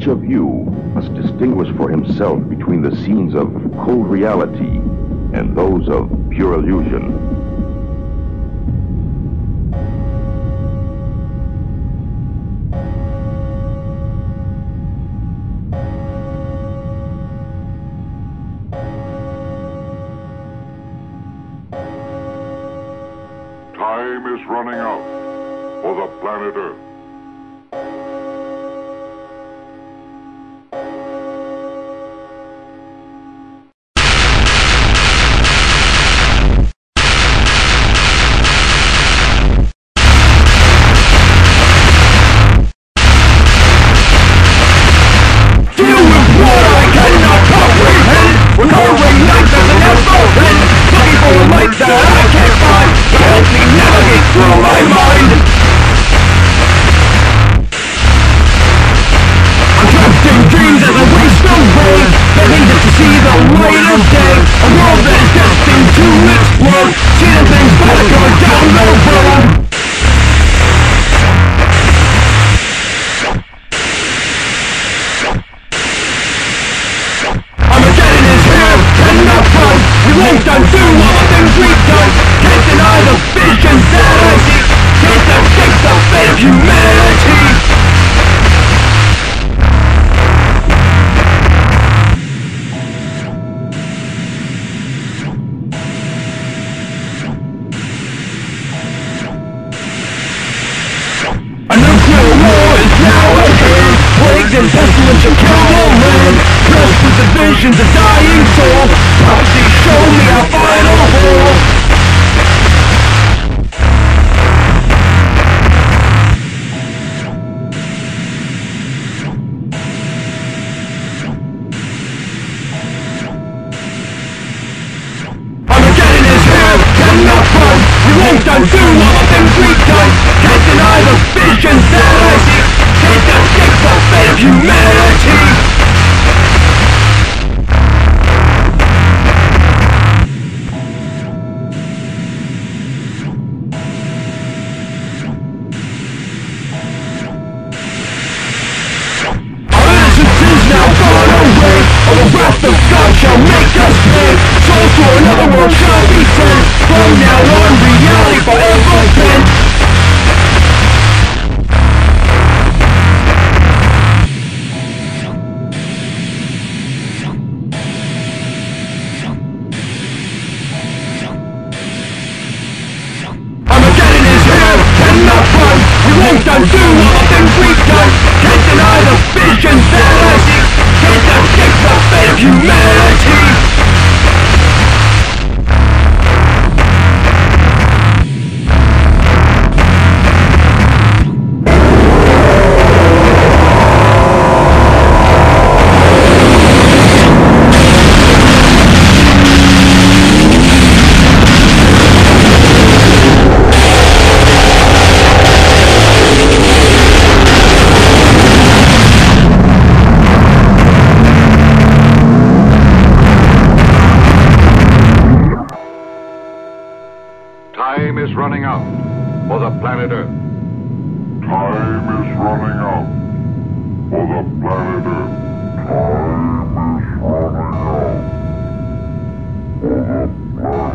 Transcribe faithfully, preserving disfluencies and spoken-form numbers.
Each of you must distinguish for himself between the scenes of cold reality and those of pure illusion. Time is running out for the planet Earth. And pestilence shall kill the land. Pressed with the visions of dying soul. Prophecy show me our final hole. Armageddon is here, cannot run. We won't undo all the things we've done. Can't deny the visions that I see. Can't escape the fate of humanity. Our innocence is now gone away. All the wrath of God shall make us pay. Souls to another world shall be sent. From now on, reality forever bent. Won't undo all the things we've done. Can't deny the visions that I see. Can't escape the fate of humanity. Time is running out for the planet Earth. Time is running out for the planet Earth. Time is running out for the planet Earth.